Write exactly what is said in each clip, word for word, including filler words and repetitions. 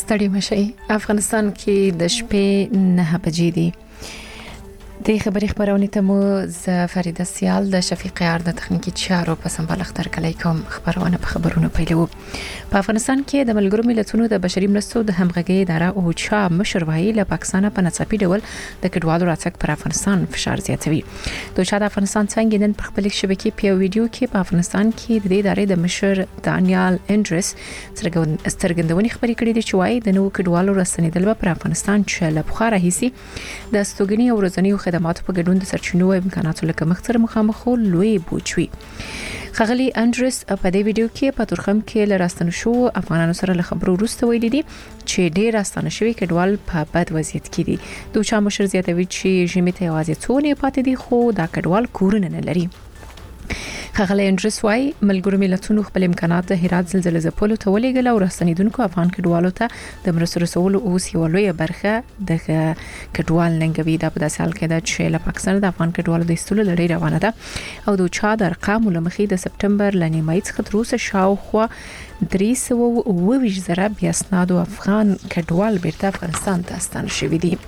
ستړي مشي. افغانستان کې د شپې نه بجې دي. د خبري خبرونه ته مو ز فریده سیال د شفیق یار د تخنیکی چارو په سمبال اختر کلی کوم خبرونه په خبرونه پیلو. په افغانستان کې د ملګرو ملتونو د بشري مرستو د همغږي اداره او چا مشر وایي له پاکستان په ناڅاپي ډول د کډوالو راتګ پر افغانستان فشار زیاتوي. د چا د افغانستان څنګه نن په خپل شبکې په ویډیو کې په افغانستان کې د دې ادارې د مشر دانیال انډرس سترګندونې خبرې کړې دي چې وایي د نو کډوالو راستنیدل په افغانستان چې له بخاره هيسي د استوګنی او ورځنی خدماتو په ګډون د سرچینو او امکاناتو لکه مختر مخامخ لوی بوجوي. خغلی انډرس په دې ویډیو کې په ترخم کې لراستنو شو افغانانو سره له خبرو وروسته ویلي دي چې ډېر راستنه شوی کډوال په بد وضعیت کې دي. دوی چا مشر زیاتوي چې ژمي ته یوازې څونه پاتې دي خو دا کډوال کورونه نه لري. خغلی انډرس وايي ملګرو ملتونو خپل امکانات د هرات زلزلې ځپلو ته ولېګل او راستنیدونکو افغان کډوالو ته د مرستو رسولو او سیولوي برخه د کډوال ننګوي. دا په داسې حال کې ده چې له پاکستان د افغان کډوالو د استولو لړۍ روانه ده او د چا د ارقام لمخې د سپټمبر لنیمای څخه تر اوسه شاوخوا درې سوه او اووه ویشت زره بیا اسنادو افغان کډوال بیرته افغانستان ته ستانه شوي دي.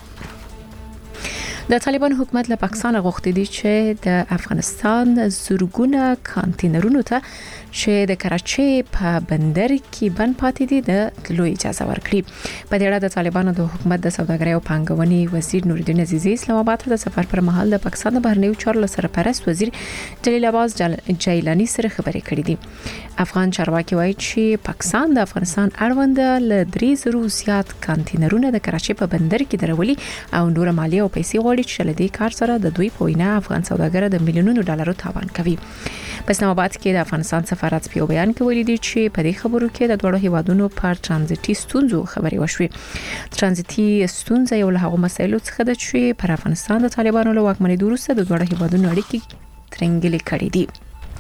د طالبان حکومت له پاکستان غوښتي دي چې د افغانستان زورګونه کانټینرونو ته چې د کراچي په بندر کې بند پاتې دي د تلو اجازه ورکړي. په دې اړه د طالبانو د حکومت د سوداګرۍ او پانګونې وزیر نور الدین عزیزی اسلام آباد ته د سفر پر مهال د پاکستان د بهرنیو چارو سرپرست وزیر جلیل عباس جیلانی سره خبرې کړې دي. افغان چارواکي وایي چې پاکستان د افغانستان اړوند له درې زره زیات کانټینرونه د کراچي په بندر کې درولي او نور مالی او پیسې غواړي چې له دې کار سره د دوی په وینا افغان سوداګر د میلیونونو ډالرو تاوان کوي. په اسلام آباد کې د افغانستان سفارت په بیان کې ویلي دي چې په دې خبرو کې د دوه هیوادونو پر ترانزیتي ستونزو خبرې وشوي. ترانزیتي ستونزه یو له هغو مسایلو څخه ده چې پر افغانستان د طالبانو له واکمنۍ وروسته د دوه هیوادونو اړیکې ترنګلې کړې دي.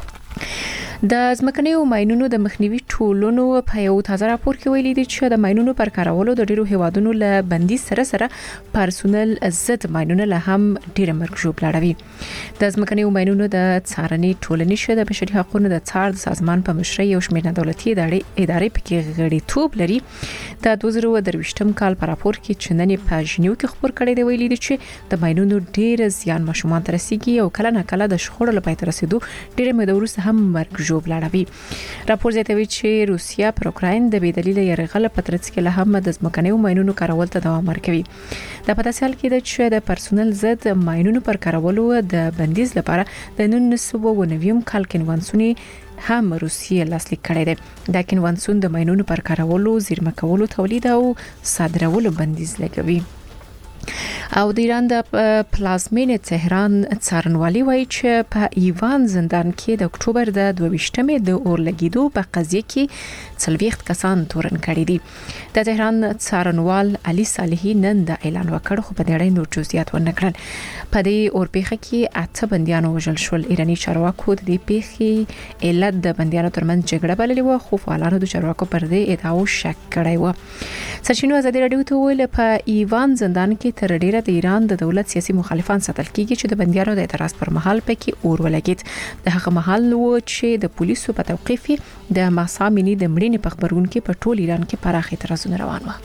د ځمکنیو ماینونو د مخنیوي ټولونو په یو تازه راپور کې ویلي دي چې د ماینونو پر کارولو د ډیرو هیوادونو له بندي سره سره پرسونل ضد ماینونه له هم ډیر مرګ ژوب لړوي. د ځمکنیو ماینونو د څارنې ټولنې شته د بشري حقوقو د څار د سازمان په مشرۍ یو شمېر نه دولتي ادارې پکې غړیتوب لري. د دوه زره درویشتم کال په راپور کې چې نن په ژنیو کې خبر کړی دی ویلي دي چې د ماینونو ډیر زیان ماشومان ته رسیږي او کله نه کله د شخړو لپاره رسیدو ډیر مې د ورسته هم مرګ جوب لړوي. راپور زیاتوي چې روسیا پر اوکراین د بې دلیل یرغل په ترڅ کې له هم د ځمکنیو ماینونو کارول ته دوام ورکوي. د په داسې حال کې ده چې د پرسونل ضد ماینونو پر کارولو د بندیز لپاره د نولس سوه اووه نوي کال کنوانسیون هم روسیه لاسلیک کړی دی. دا کنوانسیون د ماینونو پر کارولو، زیرمه کولو، تولید او صادرولو بندیز لګوي. او د ایران د پلازمینې تهران څارنوالي وایي چې په ایوان زندان کې د اکتوبر د دوه ویشتمې د اورلګیدو په قضیه کې څلوېښت کسان تورن کړي دي. د تهران څارنوال علي صالحي نن د اعلان وکړ خو په دې اړه نور جزئیات ونه کړل. په دې اورپېخه کې اته بنديان وژل شول. ایراني چارواکو د دې پیښې علت د بنديانو ترمنځ جګړه بللې و خو فعالانو د چارواکو پر دې ادعاو شک کړی و. سرچینو ازادي رادیو ته ویل په ایوان زندان کې تر ډیره د ایران د دولت سیاسي مخالفان ساتل کیږي چې د بنديانو د اعتراض پر مهال پکې اور ولګید. د هغه مهال و چې د پولیسو په توقیف د ماسا مینی د مړینې په خبرون کې په ټول ایران کې پراخ اعتراضونه روان و.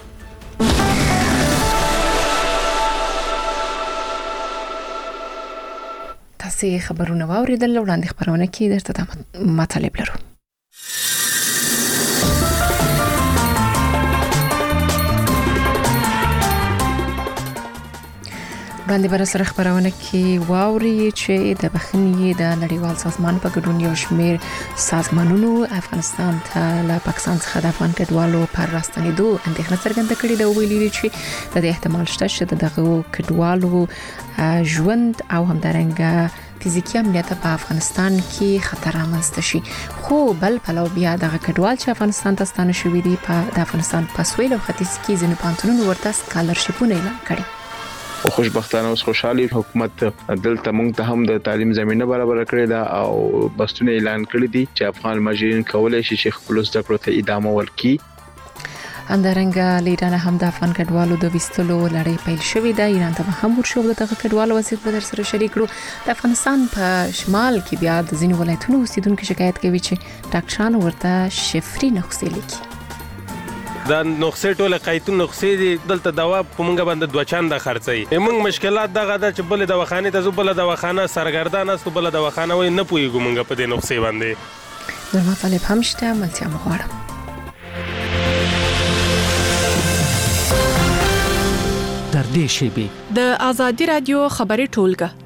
تاسو خبرونه واوریدل وړاندې خبرونه کې درته مطالب لرو. وړاندې بر سره خبرونه کې واوري چې د بخښنې د نړیوال سازمان په ګډون یو شمېر سازمانونو افغانستان ته له پاکستان څخه د افغان کډوالو پر راستنېدو اندېښنه څرګنده کړې ده. ویلي چې د احتمال شته چې دغه کډوالو ژوند او همدارنګه فزیکی امنیت په افغانستان کې خطر رامنځته شي. خو بل پلو بیا دغه کډوال چې افغانستان ته ستانه شوي دي په د افغانستان په سویل او ختیځ کې ځینې پانتونونو ورته سکالرشیپونه اعلان کړي. او خوشبختانه اوس خوشحالي حکومت دلته موږ ته هم د تعلیم زمينه برابر کړې ده او بستونه اعلان کړی دي چې افغان مهاجرین کولای شي چې خپل زده کړو ته ادامه ورکړي. همدارنګه ایران هم د افغان کډوالو د وستلو لړۍ پیل شوې ده. ایران ته هم ورشو د دغه کډوالو وضعیت په در سره شریک کړو. د افغانستان په شمال کې بیا د ځینو ولایتونو اوسیدونکو شکایت کوي چې ډاکټرانو ورته شفري نسخې لیکي. دا نقصې ټوله قیتون نقصې دي دلته دوا په مونږ باندې دوه چنده خرڅوي. مونږ مشکلات دغه ده چې بلې دواخانې ته ځو، بله دواخانه سرګردان است، بله دواخانه وایي نه پوهېږو مونږ په دې نقصې باندې. نور مطالب هم شته، ملتیا مو غواړم. در دې شیبې د آزادي رادیو خبري ټولګه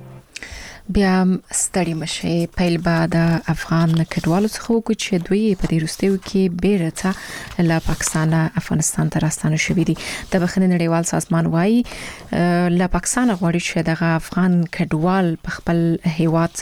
بیا ستړي مشه پیل بعد افغان کډوالو څخه وکړي چې دوی په دې وروستیو کې بیرته له پاکستان افغانستان ته راستانه شوي دي. د بخښنې نړیوال سازمان وايي له پاکستان غواړي چې دغه افغان کډوال په خپل هیواد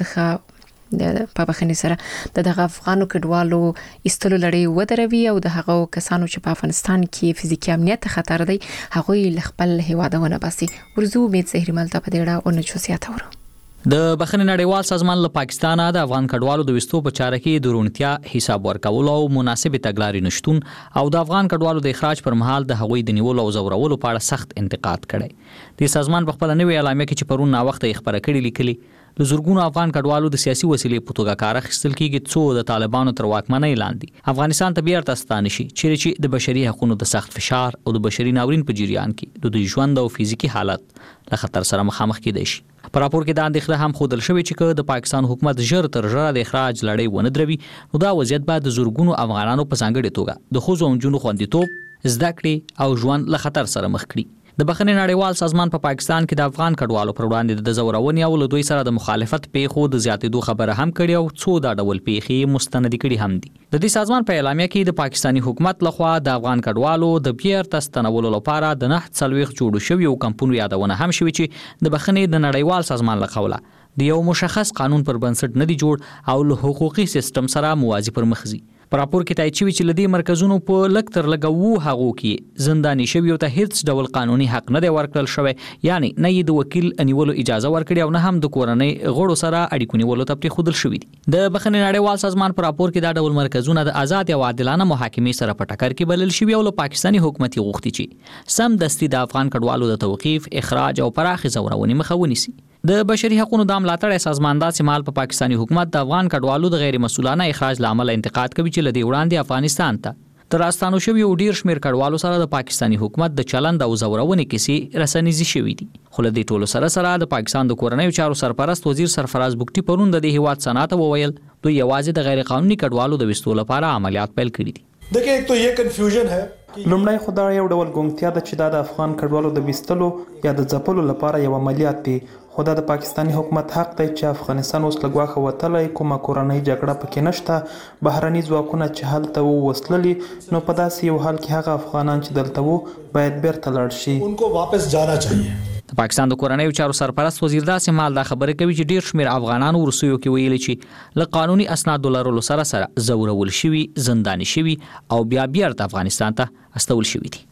څخه د په بخښنې سره د دغه افغانو کډوالو ایستلو لړۍ ودروي او د هغو کسانو چې په افغانستان کې فزیکي امنیت خطر دی هغوی له خپل هیواد ونه باسي. ورزو امید زهري ملته په دې اړه او نه چوسیات اورو. د بخښنې نړیوال سازمان له پاکستان د افغان کډوالو د وستو په چاره کې د رونتیا حساب ورکول او مناسب تګلارې نشټون او د افغان کډوالو د اخراج پر مهال د هغوی د نیولو او زورولو په اړه سخت انتقاد کړی. د سازمان په خپل نوې اعلامیه کې چې پرون نا وخت یې خبره کړې لیکلي د زورګونو افغان کډوالو د سیاسي وسیلې په توګه کار اخیستل کیږي څو د طالبانو تر واکمنۍ لاندې افغانستان ته بیرته ستانه شي چیرې چې د بشري حقوقو د سخت فشار او د بشري ناورین په جریان کې د دوی ژوند او فزیکی حالت له خطر سره مخامخ کېدای شي. په راپور کې دا اندېښنه هم ښودل شوې چې د پاکستان حکومت ژر تر ژره د اخراج لړۍ ونه دروي نو دا وضعیت به د زورګونو افغانانو په ځانګړې توګه د ښځو او نجونو خوندیتوب زده کړې او ژوند له خطر سره مخ کړي. د بخښنې نړیوال سازمان په پا پاکستان کې د افغان کډوالو پر وړاندې د زورونې او له دوی سره د مخالفت پیښو د زیاتېدو خبره هم کړې او څو دا ډول پیښې مستندې کړي هم دي. د دې سازمان په اعلامیه کې د پاکستانی حکومت لخوا د افغان کډوالو د بیرته ستنولو لپاره د نه څلوېښت جوړو شویو کمپونو یادونه هم شوې چې د بخښنې د نړیوال سازمان له قوله د یو مشخص قانون پر بنسټ نه دی جوړ او له حقوقي سیستم سره موازی پر مخ ځي. په راپور کې تایید شوی چې لدې مرکزونو په لک تر لګ وو هغو کې زنداني شوی او ته هیڅ ډول قانوني حق نه دی ورکړل شوی، یعنی نه یې د وکیل انیولو اجازه ورکړي او نه هم د کورنۍ غړو سره اړیکو نیولو ته پرېښودل شوي دي. د بخښنې نړیوال سازمان په راپور کې دا ډول مرکزونه د آزاد او عادلانه محاکمې سره په ټکر کې بلل شوي او له پاکستاني حکومت یې غوښتي چې سم دستي د افغان کډوالو د توقیف، اخراج او پراخې زورونې مخه ونیسي. د بشري حقوقو د ملاتړ سازمان داسې مال په پاکستاني حکومت د افغان کډوالو د غیر مسؤلانه اخراج لامل انتقاد کوي چې لدی وړاندې افغانستان ته تر راستانو شوی او ډیر شمیر کډوالو سره د پاکستاني حکومت د چلند او زورونې کیسې رسنیزي شوې دي. خو له دې ټولو سره سره د پاکستان د کورنیو چارو سرپرست وزیر سرفراز بوکټي پرون د دې هیواد صنعت وویل دوی یوازې د غیر قانوني کډوالو د وستو لپاره عملیات پیل کړي دي. देखिए एक तो ये कंफ्यूजन है لومړی خو دا یو ډول ګونګتیا ده چې دا د افغان کډوالو د ویستلو یا د ځپلو لپاره یو عملیات دی، خو دا د پاکستاني حکومت حق دی چې افغانستان اوس له ګواښه وتلی، کومه کورنۍ جګړه پکې نشته، بهرني ځواکونه چې هلته ووسللي، نو په داسې یو حال کې هغه افغانان چې دلته وو باید بیرته لاړ شي. उनको वापस जाना चाहिए. د پاکستان د کورنیو چارو سرپرست وزیر داسې مال دا خبره کوي چې ډیر شمیر افغانانو ورسویو کې ویلي چې له قانوني اسنادو لرلو سره سره زورول شوي، زنداني شوي او بیا بیرته افغانستان ته استول شوي دي.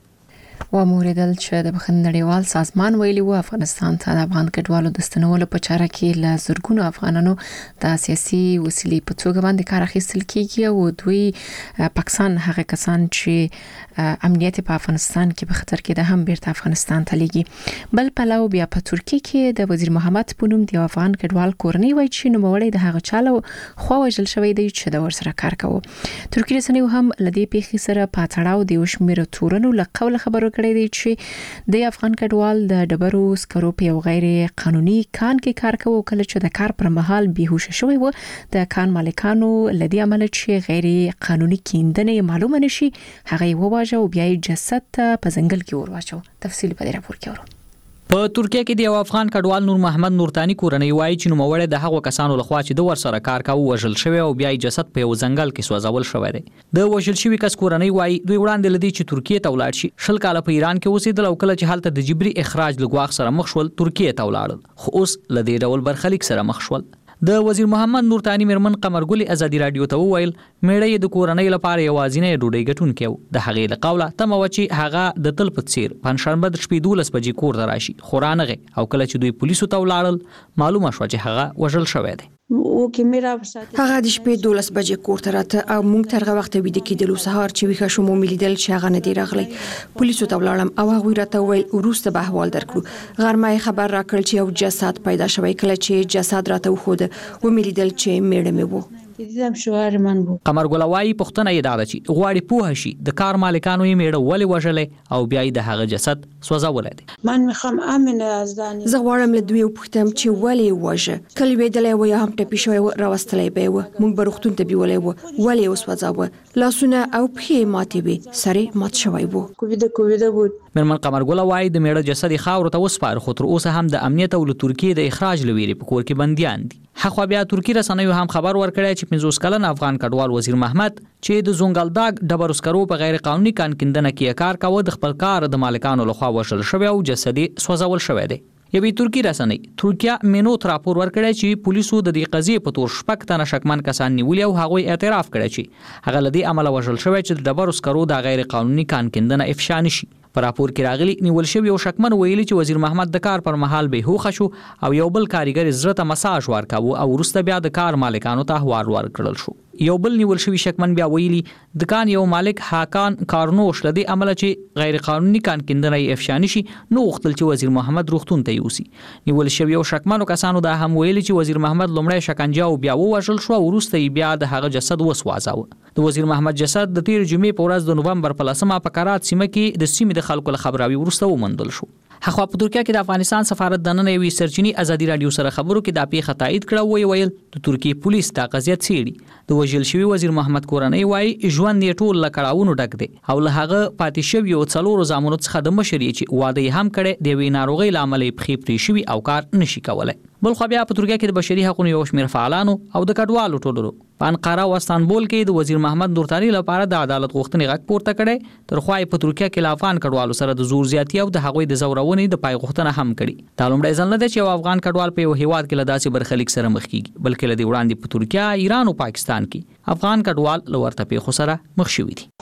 و موریدل چې د بخښنې نړیوال سازمان ویلي و افغانستان ته د افغان کډوالو د ستنولو په چاره کې له زرګونو افغانانو د سیاسي وسیلې په توګه باندې کار اخیستل کیږي او دوی پاکستان هغه کسان چې امنیت په افغانستان کې په خطر کې ده هم بیرته افغانستان ته لیږي. بل پلو بیا په ترکیه کې د وزیر محمد پونم د افغان کډوال کورنۍ وایي چې نوموړی د هغه چاله خو وژل شوی دی چې د ورسره کار کوي. ترکیه رسنیو هم لدې پیښې سره په تړاو د وشمیر تورنو له قول خبرو کړی دی چې د افغان کډوال د ډبرو سکرو په یو غیر قانوني کان کې کار کوي او کله چې د کار پر مهال بیهوش شوی و د کان مالکانو لدی عمل چې غیر قانوني کیندنه معلومه نشي هغه وواژه او بیا جسد په ځنګل کې ورواچو. تفصیل په دې راپور کې اورو. په ترکیه کې د یو افغان کډوال نور محمد نورتانی کورنۍ وایي چې نوموړی د هغو کسانو لخوا چې د ورسره کار کاوه وژل شوی او بیا جسد په یو ځنګل کې سوځول شوی دی. د وژل شوي کس کورنۍ وایي دوی وړاندې لدی چې ترکیه ته ولاړ شي شل کاله په ایران کې اوسېدل او کله چې هلته د جبري اخراج له ګواښ سره مخ شول ترکیه ته ولاړل، خو اوس لدی ډول برخلیک سره مخ شول. د وزیر محمد نورتانی مرمن قمرګل ازادي رادیو ته وویل میړه د کورنۍ لپاره یوازینی ډوډۍ ګټونکی و. د هغې له قوله تمه وه چې هغه د تل په څیر پنجشنبه د شپې دولس بجې کور ته راشي، خو رانغی او کله چې دوی پولیسو ته ولاړل معلومه شوه چې هغه وژل شوی دی. هغه د شپې دولس بجې کور ته راته او موږ تر هغه وخته ویده کېدلو، سهار چې ویښه شوم مې لیدل چې هغه نه دی راغلی. پولیسو ته ولاړم او هغوی راته وویل وروسته به احوال درکړو. غرمه یې خبر راکړل چې یو جسد پیدا شوی. کله چې جسد راته وښوده ومې لیدل چې میړه مې و. دیدم شوهرمان بود. قمر ګل وايي پښتنه یې دا ده چې غواړي پوه شي د کار مالکانو یې میړه ولې وژلې او بیا یې د هغه جسد سوځولی دی. من میخوام امن یزدانی زه غواړم له دوی وپوښتم چې ولې یې وژه. که لوېدلی و یا هم ټپي شوی و راوستلی به یې و، موږ به روغتون ته بیولی و، ولې یې وسوځاوه؟ لاسونه او پښې یې ماتې وې، سر یې مات شوی و. کوویده کوویده بود. مېرمن قمر ګل وايي د میړه جسد یې خاورو ته وسپاره، خو تر اوسه هم د امنیت او له ترکیې د اخراج له ویرې په کور کې بندیان دي. هخوا بیا ترکی رسنیو هم خبر ورکړی چې پنځوس کلن افغان کډوال وزیر محمد چې د زونګلداګ ډبرو سکرو په غیر قانوني کان کیندنه کې کار کاوه د خپل کار د مالکانو لخوا وژل شوی او جسد یې سوځول شوی دی. یوې ترکی رسنۍ ترکیه مینوت راپور ورکړی چې پولیسو د دې قضیې په تور شپږ تنه شکمن کسان نیولي او هغوی اعتراف کړی چې هغه له دې امله وژل شوی چې د ډبرو سکرو د غیر قانوني کان کیندنه افشا نشي. په راپور کې راغلي نیول شوی یو شکمن ویلي چې وزیر محمد د کار پر مهال به هوښه شو او یو بل کاریګر زړه ته مساج ورکاوه او وروسته بیا د کار مالکانو ته احوال ورکړل شو. یو بل نیول شوی شکمن بیا ویلي د کان یو مالک هاکان کارنوش لدی عمله چې غیر قانوني کان کیندنه افشا نشي نو وختل چې وزیر محمد روغتون ته یوسي. نیول شوی یو شکمنو کسانو دا هم ویلي چې وزیر محمد لومړی شکنجه او بیا وژل شو او وروسته بیا د هغه جسد وسوځاوه. د وزیر محمد جسد د تیر جمعې په ورځ د نوومبر په لسمه په کرات سیمه کې د سیمې د خلکو له خبراوي وروسته ومندل شو. هغه په ترکیه کې د افغانستان سفارت د نن یوې سرچینی ازادي رادیو سره خبرو کې د پیښه تایید کړه وی ویل د ترکیه پولیس دا قضیه څېړي. د وژل شوی وزیر محمد کورنۍ وايي ژوند یې ټول له کړاوونو ډک دی او له هغه پاتې شوی یو څلورو زامنو څخه د مشر یې چې واده یې هم کړی د یوې ناروغۍ له امله یې پښې پرې شوي او کار نشي کولی. بل خو بیا په ترکیه کې د بشري حقوقو یو شمېر فعالانو او د کډوالو ټولنو په انقره او استانبول کې د وزیر محمد نورتانی لپاره د عدالت غوښتنې غږ پورته کړی. تر خو په ترکیه کې له افغان کډوالو سره د زور زیاتی او د هغوی د زورونې د پای غوښتنه هم کړي. دا لومړی ځل نه دی چې یو افغان کډوال په یو هیواد کې له داسې برخلیک سره مخ کیږي، بلکې له دې وړاندې په ترکیه، ایران او پاکستان کې افغان کډوال له ورته پیښو سره مخ شوي دي.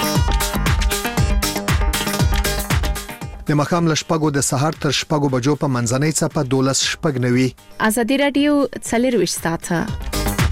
د مخام له شپږو د سهار تر شپږو بجو په منځنۍ څپه دولس شپږ نوي. ازادي رادیو څلرویشت ساعته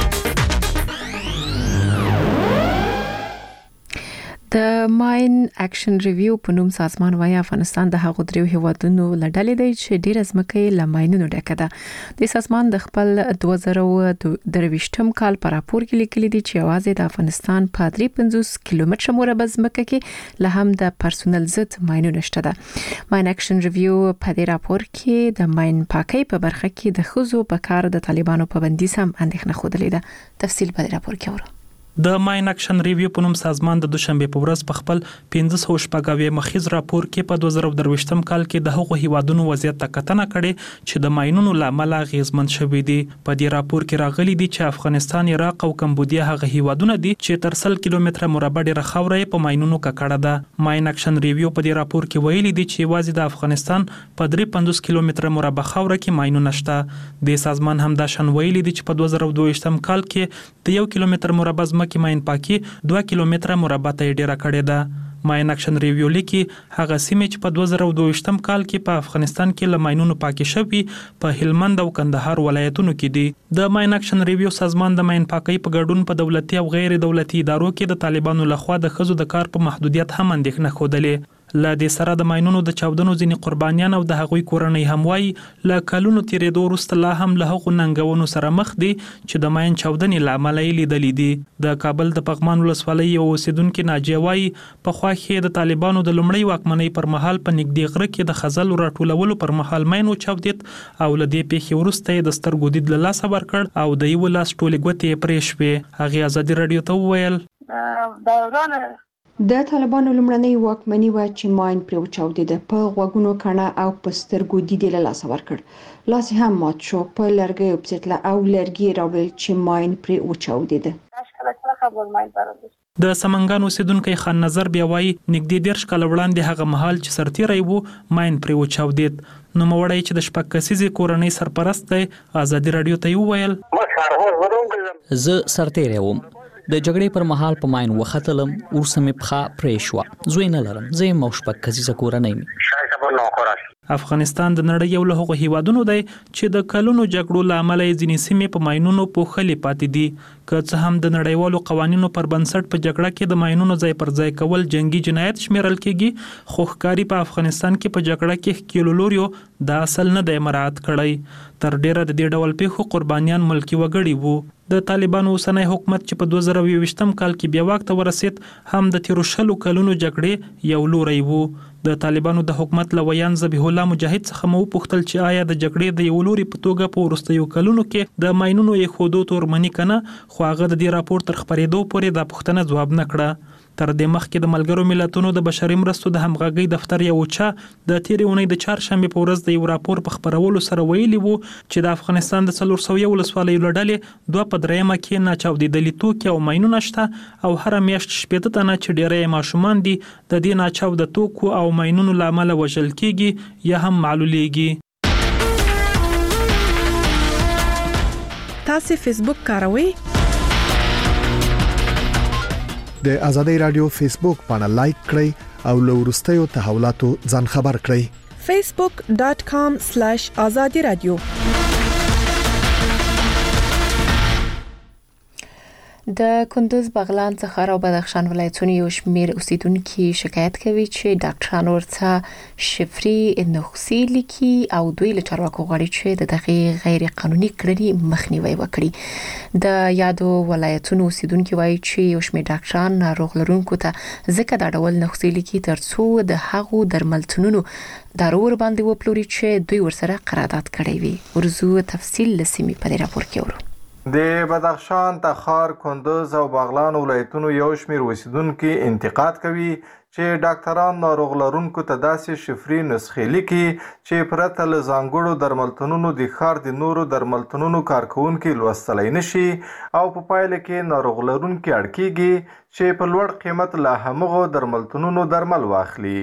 د ماین اکشن ریویو په نوم سازمان وايي افغانستان د هغو دریو هیوادونو لړلې دی چې ډېر ځمکه یې له ماینونو ډکه ده. د سازمان د خپل دوه زره درویشتم کال په راپور کې لیکلي دي چې یوازې د افغانستان په درې پنځوس کیلومتره مربع ځمکه کې له هم د پرسونل ضد ماینونه شته ده. ماین اکشن ریویو په دې راپور کې د ماین پاکۍ په برخه کې د ښځو په کار د طالبانو پابندي هم اندېښنه ښودلې ده. تفصیل په دې راپور کې ورو. د ماین اکشن ریویو په نوم سازمان د دوشنبه په ورځ په خپل پنځه سوه شپږ مخیز راپور کې په دوه زره درویشتم کال کې د هغو هیوادونو وضعیت ته کتنه کړې چې د ماینونو له امله اغېزمن شوي دي. په دې راپور کې راغلي دي چې افغانستان، عراق او کمبودیا هغه هیوادونه دي چې تر سل کیلومتره مربع ډېره خاوره یې په ماینونو ککړه ده. ماین اکشن ریویو په دې راپور کې ویلي دي چې یوازې د افغانستان په درې پنځوس کیلومتره مربع خاوره کې ماینونه شته. د سازمان همدا شان ویلي دي چې په دوه زره دوه کال کې د یو کیلومتر مربع ځمکې ماین پاکي دوه کیلومتره مربع ته ډیره کړې ده. ماین اکشن ریویو لیکي هغه سیمې چې په دوه زره دوه کال کې په افغانستان کې له ماینونو پاکي شوي په هلمند او کندهار ولایتونو کې دي. د ماین اکشن ریویو سازمان د ماین پاکۍ په ګډون په دولتي او غیر دولتي ادارو کې د طالبانو لخوا د ښځو د کار په محدودیت هم اندېښنه ښودلې. له دې سره د ماینونو د چاودنو ځینې قربانیان او د هغوی کورنۍ هم وایي له کلونو تېرېدو وروسته لا هم له هغو ننګونو سره مخ دي چې د ماین چاودنې له امله یې لیدلي دي. د کابل د پغمان ولسوالۍ یو اوسېدونکي ناجیه وایي پخوا کې د طالبانو د لومړۍ واکمنۍ پر مهال په نږدې غره کې د خزلو راټولولو پر مهال ماین وچاودېد او له دې پیښې وروسته یې د سترګو دید له لاسه ورکړ او د یوه لاس ټولې ګوتې یې پرې شوې. هغې ازادي راډیو ته وویل د طالبانو لومړنۍ واکمني وه چې ماین پرې وچاودېده، په غوږونو کڼه او په سترګو دید یې له لاسه ورکړ، لاس یې هم مات شو، په لرګیو پسېتله او لرګي یې راوړل چې ماین پرې وچاودېده. د سمنګان اوسېدونکی خان نظر بیا وایي نږدې دېرش کاله وړاندې هغه مهال چې سرتیری و ماین پرې وچاودېد. نوموړی چې د شپږ کسیزې کورنۍ سرپرست دی ازادي راډیو ته یې وویل زه سرتیری وم، د جګړې پر مهال په ماین وختلم، ورسه مې پښه پرې شوه، زوی نه لرم، زه یم او شپږ کسیزه کورنۍ مې. افغانستان د نړۍ یو له هغو هیوادونو دی چې د کلونو جګړو له امله یې ځینې سیمې په ماینونو پوښلې پاتې دي. که څه هم د نړیوالو قوانینو پر بنسټ په جګړه کې د ماینونو ځای پر ځای کول جنگي جنایت شمیرل کیږي، خو ښکاري په افغانستان کې په جګړه کې ښکېلو لوریو د اصل نه دی مراعات کړی. تر ډیره د دې ډول پیښو قربانیان ملکی وګړي وو. د طالبانو اوسنی حکومت چې په دوه زره او یوویشتم کال کې بیا واک ته ورسید هم د تیرو شلو کلونو جګړې یو لوری وو. د طالبانو د حکومت لویان ذبیح الله مجاهد څخه مو پوښتل چې آیا د جګړې د یو لوري په توګه په وروستیو کلونو کې د ماینونو یې خودو تورمنی کنه، خو هغه د دې راپور تر خبرېدو پورې دا پوښتنه ځواب نه کړه. تر دې مخکې د ملګرو ملتونو د بشري مرستو د همغږۍ دفتر یو چا د تیرې اونۍ د چهارشنبې په ورځ د یو راپور په خبرولو سره ویلي وو چې د افغانستان د څلور سوه ولسوالیو له ډلې دوه په دریمه کې ناچاودېدلي توکي او ماینونه شته، او هره میاشت شپېته تنه چې ډېری یې ماشومان دي د دې ناچاوده توکو او ماینونو له امله وژل کېږي یا هم معلولیږي. تاسو فیسبوک کاروئ؟ د ازادي رادیو فیسبوک باندې لایک کړئ او له وروستیو تحولاتو ځان خبر کړئ. facebook dot com slash azadi radio. د کندوز، بغلان، څخه او بدخشان ولایتونو یو شمېر اوسیدونکو شکایت کوي چې ډاکټرانو ورته شفري نسخې لیکي او دوی له چارواکو غواړي چې د دغه غیر قانوني کړنې مخنیوي وکړي. د یادو ولایتونو اوسیدونکو وایي چې یو شمېر ډاکټران ناروغ لرونکو ته ځکه دا ډول نسخې لیکي ترڅو د هغو درملتونونو دارور باندې وپلوري چې دوی ورسره قرارداد کړی وي. ورزو تفصیل لسیمې په راپور کې ورو. د بدخشان، تخار، کندوز او بغلان ولایتونو یو شمېر اوسیدونکو انتقاد کوي چې ډاکټران ناروغ لرونکو ته داسې شفري نسخې لیکي چې پرته له ځانګړو درملتونونو د ښار د نورو درملتونونو کارکوونکي لوستلی نشي او په پایله کې ناروغ لرونکي اړ کیږي چې په لوړ قیمت له همغو درملتونونو درمل واخلي.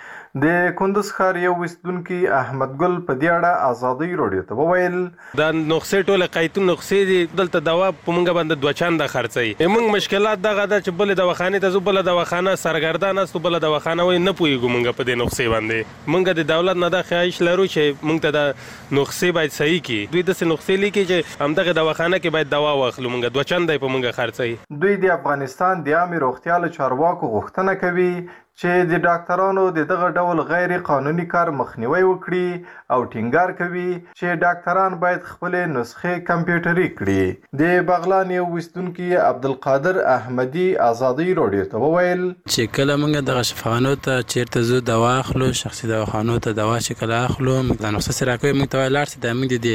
د کندوز ښار یو اوسیدونکي احمد ګل په دې اړه ازادي راډیو ته وویل دا نسخې ټوله قیتون نسخې دي، دلته دوا په مونږ باندې دوه چنده خرڅوي. موږ مشکلات دغه ده چې بلې دواخانې ته ځو، بله دواخانه سرګردان استو، بله دواخانه وایي نه پوهېږو مونږ په دې نسخې باندې. مونږ د دولت نه دا خواهش لرو چې مونږ ته د نسخې باید صحیح کړي. دوی داسې نسخې لیکي چې همدغه دواخانه کې باید دوا واخلو، مونږ دوه چنده یې په مونږ خرڅوي. دوی د افغانستان د عامې روغتیا له چارواکو غوښتنه کوي چې د ډاکټرانو د دغه ډول غیر قانوني کار مخنیوي وکړي او ټینګار کوي چې ډاکټران باید خپل نسخې کمپیوټري کړي. د بغلان یو اوسیدونکي عبدالقادر احمدي ازادي راډیو ته وویل چې کله موږ دغه شفاخانو ته چیرته زو دوا اخلو، شخصي دواخانو ته دوا چې کله اخلو د نسخه سره کوي، موږ ته لاړ څه د موږ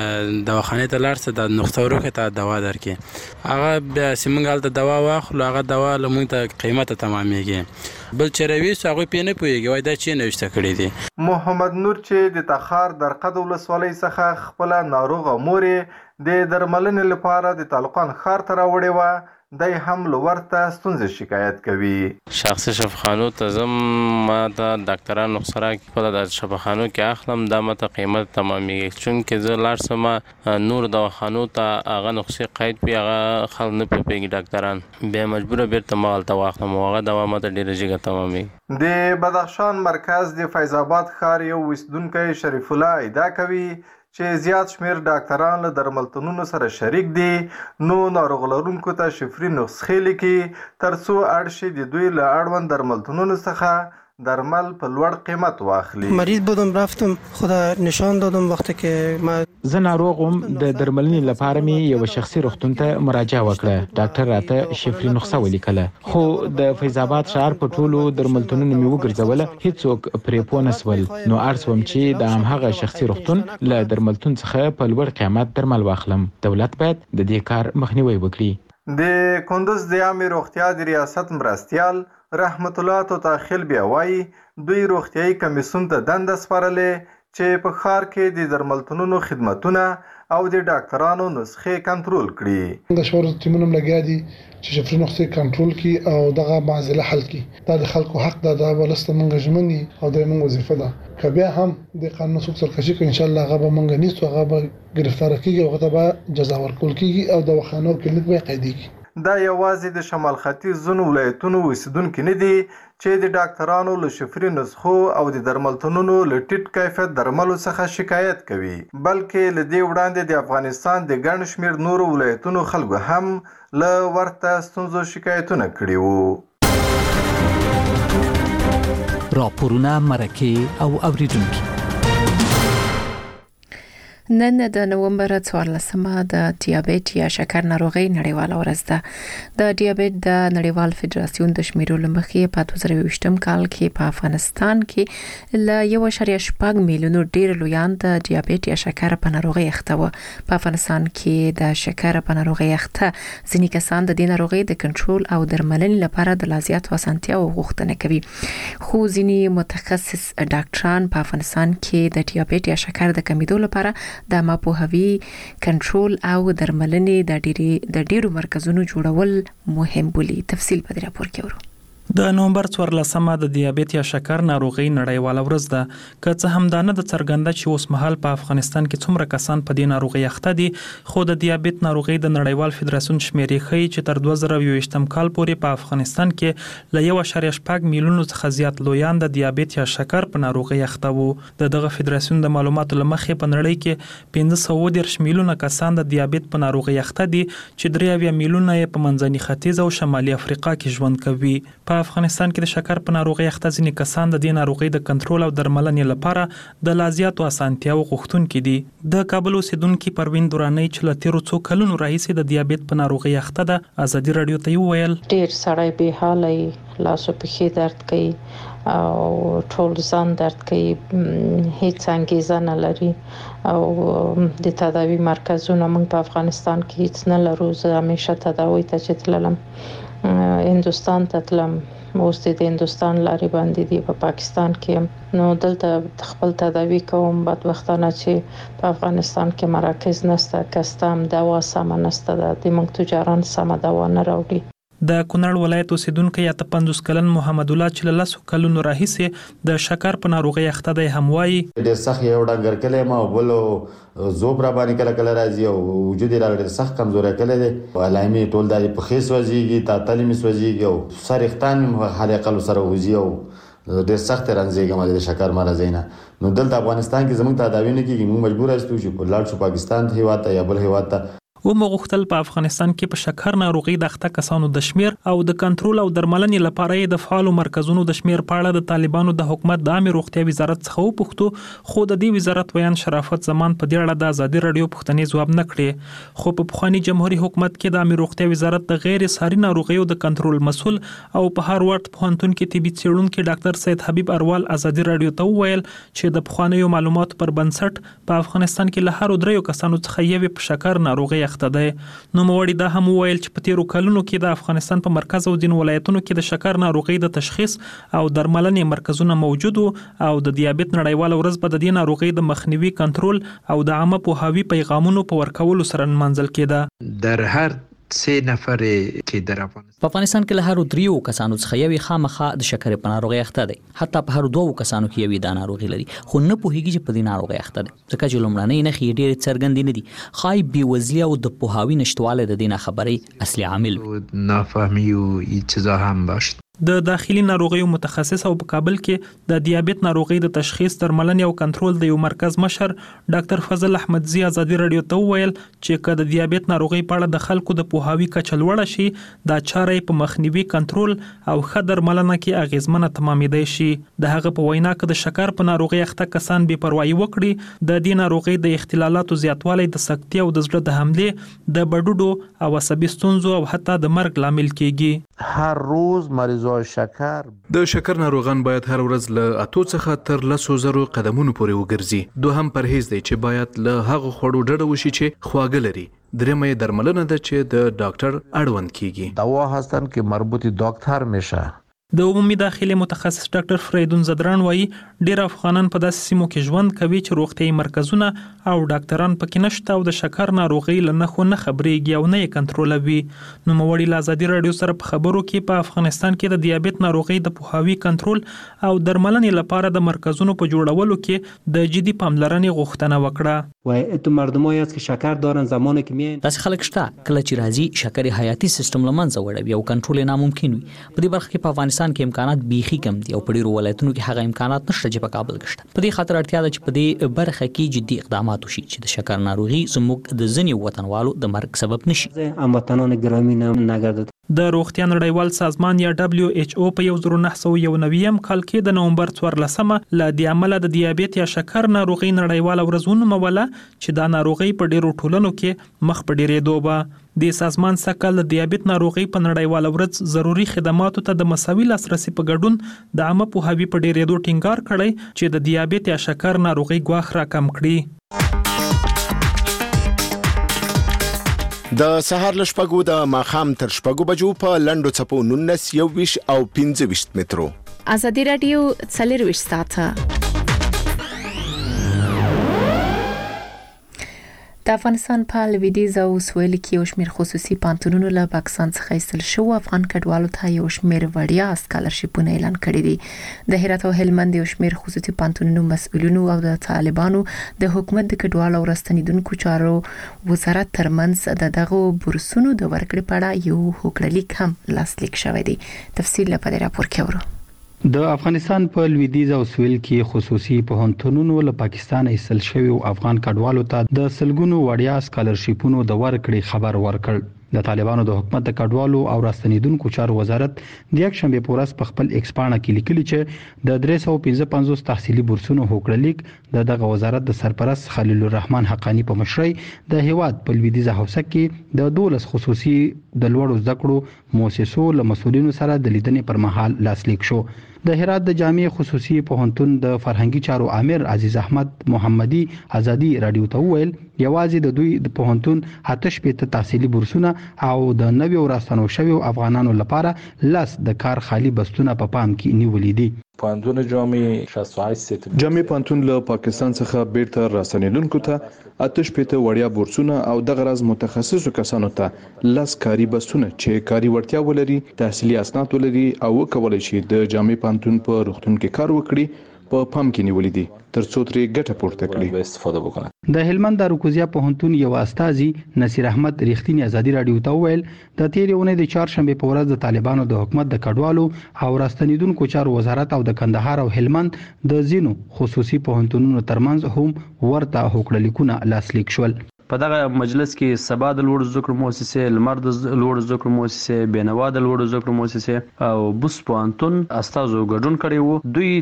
د دواخانې ته لاړ څه د نسخه ورکه ته دوا درکې، هغه بیا سیمنګال ته دوا واخلو، هغه دوا له موږ ته قیمته تمامېږي. بل چروي هغه پې نه پوهېږي وای دا چې نوشته کړي دي. محمد نور چې د تخار درقد ولسوالۍ څخه خپله ناروغه مور یې د درملنې لپاره د تالقان ښار ته راوړې وه، دی هم له ورته ستونزې شکایت کوي. شخصي شفاخانو ته ځم، ما ته ډاکټران نسخه راکړي، خپله د شفاخانو کې اخلم، دا ماته قیمت تمامېږي. چونکې زه لاړ شم نور دواخانو ته، هغه نسخې قید وي، هغه خلک نه پوهېږي ډاکټران، بیا مجبوره بیرته ما هلته واخلم او هغه دوا ماته ډېره جګه تمامېږي. د بدخشان مرکز د فیض آباد ښار یو اوسیدونکی شریف الله ادعا کوي چې زیات شمیر ډاکټران له درملتونونو سره شریک دي، نو ناروغ لرونکو ته شفري نسخې لیکي ترڅو اړ شي د دوی له اړوند درملتونونو څخه درمل په لوړ قیمت واخلي. مریض بودم، رفتم، خدا نشان دادم وقتی که ما زه ناروغم، د درملنې لپاره می یو شخصي روغتون ته مراجعه وکړه. ډاکټر راته شفري نسخه ولیکله، خو د فیض آباد ښار په ټولو درملتونونو می وګرځوله، هیڅوک پرې پوه نسول. نو ارسوم چې د همغه شخصي روغتون له درملتون څخه په لوړ قیمت درمل واخلم. دولت باید د دې کار مخنیوي وکړي. د کندوز د عامې روغتیا د ریاست مرستیال رحمت الله توتاخیل بیا وایي دوی روغتیایي کمیسیون ته دنده سپارلې چې په ښار کې د درملتونونو خدمتونه او د ډاکټرانو نسخې کنټرول کړي. د شورا ټیمونه لګیا دي چې شفري نسخې کنټرول کړي او دغه معضله حل کړي. دا د خلکو حق ده، دا ولسته موږ ژمن دي او د موږ وظیفه ده. که بیا هم د قانون څوک سرکشي کوي، ان شاء الله هغه به موږ نیسو، هغه به ګرفتار کیږي او هغه ته به جزا ورکول کیږي او دواخانو کلینیک به قیدېږي. دا یوازې د شمال ختیځ ځینو ولایتونو اوسیدونکي نه دي چې د ډاکټرانو له شفري نسخو او د درملتونونو له ټیټ کیفیت درملو څخه شکایت کوي، بلکې له دې وړاندې د افغانستان د ګڼ شمېر نورو ولایتونو خلکو هم له ورته ستونزو شکایتونه کړي وو. راپورونه، مرکې او اوریدونکي. نن د نومبر څوارلسمه د دیابیت یا شکر ناروغي نړیواله ورځ ده. د دیابیت د نړیوال فدراسیون د شمیرو لمخې په دوه زره یوویشتم کال کې په افغانستان کې ل یو اعشاریه شپږ میلیونو ډیر لویان د دیابیت یا شکر په ناروغي اخته و. په افغانستان کې د شکر په ناروغي اخته ځینې کسان د دې ناروغي د کنټرول او درملنې لپاره د لازمیت وسانتیا غوښتنه کوي، خو ځینې متخصص ډاکټران په افغانستان کې د دیابیت یا شکر د کمیدو لپاره د ماپوهوي کنټرول او درملنې د ډیري د ډیرو مرکزونو جوړول مهم بولي. تفصیل په دې راپور کې ورو. د نومبر څوارلسمه د دیابیت یا شکر ناروغي نړیواله ورځ ده. که څه هم دا نه د څرګنده چې اوس مهال په افغانستان کې څومره کسان په دې ناروغي اخته دي، خو د دیابیت ناروغي د نړیوال فدراسیون شمیرې ښیي چې تر دوه زره یوویشتم کال پورې په افغانستان کې له یو اعشاریه شپږ میلیونو څخه زیات لویان د دیابیت یا شکر په ناروغي اخته وو. د دغه فدراسیون د معلوماتو لمخې په نړۍ کې پنځه سوه دېرش میلیونه کسان د دیابیت په ناروغي اخته دي چې درې اویا میلیونه یې په منځني ختیځ او شمالي افریقا کې ژوند کوي. په افغانستان کې د شکر په ناروغي اخته ځینې کسان د دې ناروغي د کنټرول او درملنې لپاره د لازمیاتو اسانتیاو غوښتونکي دي. د کابل اوسیدونکي پروین دورانی چې له تیرو څو کلونو راهیسې د دیابیت په ناروغي اخته ده، ازادي رادیو ته وویل ډیر سړی به حالي لاسو پښې درد کوي او ټول ځان درد کوي، هیڅ انګیزه نه لري او د تداوی مرکزونه موږ په افغانستان کې هیڅ نه لرو. زه همیشه تداوی ته چې تللم هندوستان ته تلم، اوس د هندوستان لارې باندې دی په پاکستان کې، نو دلته خپل تداوی کوم. بدبختانه چې په افغانستان کې مراکز نشته، کستم دوا سم نشته، د موږ تجاران سم دوا نه راوړي. د کونړ ولایت اوسیدونکي یا پنځوس کلن محمد الله چې له لسو کلونو راهیسې د شکر په ناروغي اخته دی هم وایي ډېر سخت یو ډنګر کلی ما بل زوب را باندې کله کله راځي او وجود یې ډېر سخت کمزوری کلی دی، علامې ټول د پښې سوځېږي، تعطیل مې سوځېږي او سر اختان مې حال اقل سره وځي او ډېر سخت رنځېږم د شکر مرض نه. نو دلته افغانستان کې زموږ تداوی نه کېږي، موږ مجبور یاستو چې په لاړ شو پاکستان هېواد ته یا بل هېواد ته. و مغختل په افغانستان کې په شکر ناروغي د اخته کسانو د شمیر او د کنټرول او درملنې لپاره د فعالو مرکزونو د شمیر په اړه د طالبانو د حکومت د عامه روغتیا وزارت څخه وپوښتو، خو د دې وزارت ویان شرافت زمان په دې اړه د ازادي رادیو پوښتنې ځواب نه کړي. خو په پخوانی جمهوریت حکومت کې د عامه روغتیا وزارت د غیر ساري ناروغیو د کنټرول مسول او په هاروارد پوهنتون کې طبي څېړونکي ډاکټر سید حبیب اروال ازادي رادیو ته وویل چې د پخوانیو معلوماتو پر بنسټ په افغانستان کې له هر دریو کسانو څخه یو په شکر ناروغي اخته دی. نو موړي دا هم وویل چې په تیرو کلونو کې د افغانستان په مرکز او ځینو ولایتونو کې د شکر ناروغي د تشخیص او درملنې مرکزونه موجود او د دیابیت نړیواله ورځ په د دې ناروغي د مخنیوي کنټرول او د عامه پوهاوي پیغامونو په ورکولو سره نمانځل کېده. در هر سه نفر چې در په افغانستان کې له هر دریو کسانو څخه یوې خامخا د شکر په ناروغي اخته دی، حتی په هر دوو کسانو کې یوې دا ناروغي لري، خو نه پوهیږي چې په دې ناروغي اخته دی، ځکه چې لومړنۍ نښې ډېرې څرګندې نه دي. ښایي بېوزلي او د پوهاوي نشتوالی د دې ناخبرۍ اصلي عامل وي. نافهمي او این چیزا هم باشه. د داخلي ناروغیو متخصص او په کابل کې د دیابیت ناروغي د تشخیص، درملنې او کنټرول د یو مرکز مشر ډاکټر فضل احمدزي ازادي رادیو ته وویل چې که د دیابیت ناروغي په اړه د خلکو د پوهاوي کچه لوړه شي، دا چاره په مخنیوي، کنټرول او ښه درملنه کې اغیزمنه تمامېدای شي. د هغه په وینا که د شکر په ناروغي اخته کسان بې پروايي وکړي، د دې ناروغي د اختلالاتو زیاتوالی د سکتې او د زړه د حملې، د بډوډو او عصبي ستونزو او حتی د مرګ لامل کېږي. هر روز مریضان شکر د شکر ناروغان باید هر ورځ له اتو څخه تر لسو زرو قدمونو پورې وګرځي. دوهم پرهیز دی چې باید له هغه خوړو ډډه وشي چې خواږه لري. درېمه یې درملنه ده چې د ډاکټر اړوند کیږي. دوا هستن که مربوط دکتر میشه. د عمومي داخلي متخصص ډاکټر فریدون زدران وایي ډیر افغانان په داسې سیمو کې ژوند کوي چې روغتيایي مرکزونه او ډاکټران پکې نشته او د شکر ناروغي له نښو نه خبرېږي او نه یې کنټرولوي. نو موړي له ازادي رادیو سره په خبرو کې په افغانستان کې د دیابت ناروغي د پوهاوي کنټرول او درملنې لپاره د مرکزونو په جوړولو کې د جدي پاملرنې غوښتنه وکړه. و تو مردمایی است که شکر دارن زمانی که میاین داسې خلک شته کله چې راځي شکر حیاتي سیستم له منځه وړي او کنټرول ناممکن وي. په دې برخه کې په افغانستان کې امکانات بیخي کم دي او په ډیرو ولایتونو کې هغه امکانات نشته چې په کابل کې شته. په دې خاطر اړتیا ده چې په دې برخه کې جدي اقدامات وشي چې د شکر ناروغي زموږ د ځینې وطنوالو د مرګ سبب نشي. هموطنان گرامی نگردد. د روغتیا نړیوال سازمان یا دبليو ایچ او په یو زر نه سوه یو نوي کال کې د نومبر څوارلسمه له دې عمله د دیابت یا شکر ناروغي نړیواله ورځ ونوموله چې دا ناروغي په ډیرو ټولنو کې مخ په ډیرېدو به د سازمان سکل د دیابت ناروغي په نړیواله ورځ ضروري خدماتو ته د مساوي لاسرسي په ګډون د عامه پوهاوي په ډیرېدو ټینګار کړی چې د دیابت یا شکر ناروغي ګواښ راکم کړي. د سهار له شپږو د ماښام تر شپږو بجو په لنډو څپو نولس یوویشت او پنځه ویشت مترو. ازادي رادیو څلرویشت ساعته د افغانستان په لویدیځ او سویل کې یو شمېر خصوصي پانتونونو له پاکستان څخه ایستل شو افغان کډوالو ته یو شمېر وړیا سکالرشیپونه اعلان کړي دي. د هرات او هلمند یو شمېر خصوصي پانتونونو مسؤلینو او د طالبانو د حکومت د کډوالو او راستنیدونکو چارو وزارت ترمنځ د دغه بورسونو د ورکړې په اړه یو هوکړلیک هم لاسلیک شوی دی. تفصیل په دې راپور کې ورو. د افغانستان په لویدیځ او سویل کې خصوصي پوهنتونونو له پاکستان ایستل شوی افغان کډوالو ته د سلګونو وړیا سکالرشیپونو د ورکړې خبر ورکړ. د طالبانو د حکومت د کډوالو او راستنیدونکو چارو وزارت د یک شنبه په ورځ په خپل ایکس پاڼه کې لیکلي چې د درې سوه پنځه پنځوس تحصیلي بورسونو هوکړلیک د دغه وزارت د سرپرست خلیل الرحمن حقانی په مشرۍ د هیواد په لویدیځه حوزه کې د دولس خصوصي د لوړو زده کړو مؤسسو له مسؤلینو سره د لیدنې پر مهال لاسلیک شو. د هرات د جامع خصوصي پوهنتون د فرهنګي چارو امیر عزیز احمد محمدي ازادي رادیو ته وویل یوازې د دوی د پوهنتون آتش په تحصیلي بورسونه او د نوي راستنو شوی افغانانو لپاره لاس د کار خالی بستونه په پام کې نیولې دي. پوهنتون جامع شصت و هشت جامع پوهنتون له پاکستان څخه بیرته راستنیدونکو ته آتش په وړیا بورسونه او د غرض متخصصو کسانو ته لاس کاری بستونه چې کاری وړتیا ولري تحصیلي اسناد ولري او کولای شي د جامع پوهنتون په روغتون کې کار وکړي په پام کې نیولې دي ترڅو ترې ګټه پورته کړي استفاده وکړي. د هلمند د روکوزیا پوهنتون یو استاذي نصیر احمد ریښتینی ازادي رادیو ته ویل د تیر اونۍ د چهارشنبه په ورځ د طالبانو د حکومت د کډوالو او راستنیدونکو چارو وزارت او د کندهار او هلمند د زینو خصوصي پوهنتونونو ترمنځ هم ورته هوکړلیکونه لاسلیک شول. په دغه مجلس کې سبا د لوړو زده کړو مؤسسې لمر د لوړو زده کړو مؤسسې بینوا د لوړو زده کړو مؤسسې او بوس پوهنتون استازو ګډون کړی وو. دوی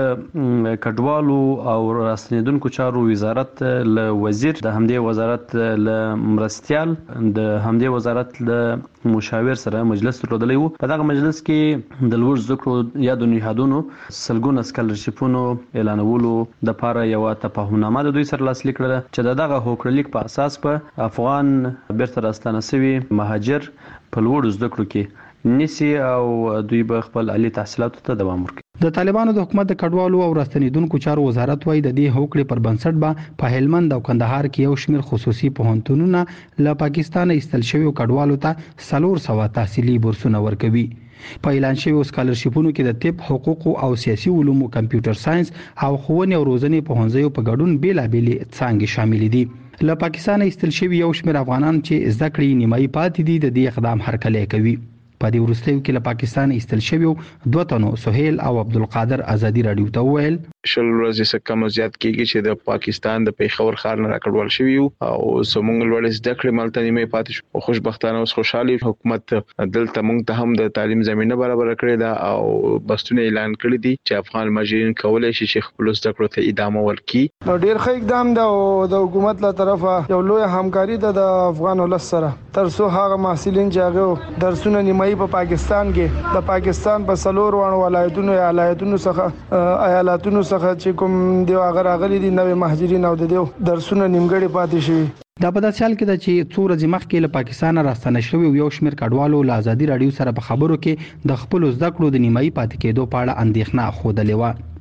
د کډوالو او راستنیدونکو چارو وزارت له وزیر د همدې وزارت له مرستيال د همدې وزارت له مشاور سره مجلس درلودلی وو. په دغه مجلس کې د لوړو زده کړو یا د نهادونو سلګونه سکالرشیپونو اعلانولو د لپاره یو تفاهمنامه د دوی سره لاسلیک کړل چې دغه هوکړلیک په اساس په افغان بیرته راستانه شوي مهاجر په لوړو زده کړو کې نسی او دوی به خپل عالی تحصیلاتو ته دوام ورکړي. د طالبانو د حکومت د کډوالو او راستنیدونکو چارو وزارت وايي د دې هوکړې پر بنسټ به په هلمند او کندهار کې یو شمېر خصوصي پوهنتونونه له پاکستان ایستل شوي کډوالو ته څلور سوه تحصیلي بورسونه ورکوي. په اعلان شوی سکالرشیپونو کې د طب، حقوق او سیاسي علومو، کمپیوټر ساينس او ښوونې او روزنې پوهنځیو په ګډون بیلابېلې څانګې شامل دي. له پاکستان ایستل شوي یو شمېر افغانان چې زده کړې نیمایي پاتې دي د دې اقدام هرکلی کوي. په دې وروستیو کې له پاکستان ایستل شوي دوه تنو سهیل او عبدالقادر ازادي رادیو ته وویل شل ورځې څخه کم زیات کېږي چې د پاکستان د پیښور ښار نه راکړول شوي او زموږ لوړې زده کړې مالته نیمه پاتې شو. خوشبختانه اوس خوشحالي حکومت دلته موږ ته هم د تعلیم زمينه برابر کړې ده او بستونه اعلان کړی دي چې افغان مهاجرین کولای شي چې خپل زده کړو ته ادامه ورکړي. نو ډیر ښه اقدام ده او د حکومت له طرفه یو لوی همکاري ده د افغان ولس سره ترڅو هغه محصلین چې هغه درسونه نیمایي په پاکستان کې د پاکستان په سلور وانه ولایتونو یا ایالتونو څخه ایالتونو څخه چې کوم دی هغه راغلي دي نوې مهاجرین او د دې درسونه نیمګړي پاتې شي. دا په داسې حال کې ده چې څو ورځې مخکې له پاکستان راستنه شوي یو شمېر کډوالو له ازادي رادیو سره په خبرو کې د خپل زده کړو د نیمایي پاتې کېدو په اړه اندېښنه ښودلې وه.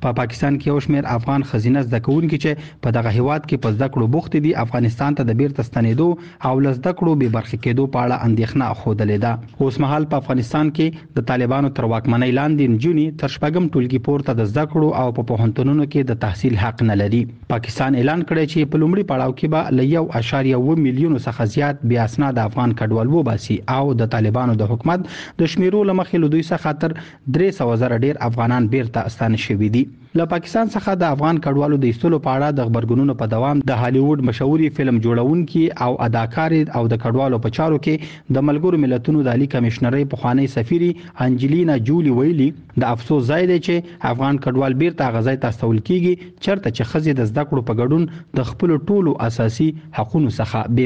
په پاکستان کې یو شمېر افغان خزینه زده کوونکي چې په دغه هیواد کې په زده کړو بوخت دي افغانستان ته د بیرته ستنېدو او له زده کړو بې برخې کېدو په اړه اندېښنه ښودلې ده. اوس مهال په افغانستان کې د طالبانو تر واکمنۍ لاندې نجونې تر شپږم ټولګي پورته د زده کړو او په پوهنتونونو کې د تحصیل حق نه لري. پاکستان اعلان کړی چې په لومړي پړاو کې به له یو اعشاریه اوه میلیونو څخه زیات بې اسناده افغان کډوال وباسي او د طالبانو د حکومت د شمیرو له مخې له دوی څخه تر درې سوه زره ډیر افغانان بیرته ستانه شوي دي. له پاکستان څخه د افغان کډوالو د ایستلو په اړه د خبرګونونو په دوام د هالیوډ مشهوري فلم جوړونکي او اداکارې او د کډوالو په چارو کې د ملګرو ملتونو د عالی کمشنرۍ پخوانی سفیري انجلینا جولی ویلي د افسوس ځای دی چې افغان کډوال بیرته هغه ځای ته استول کیږي چېرته چې ښځې د زده کړو په ګډون د خپلو ټولو اساسي حقوقو څخه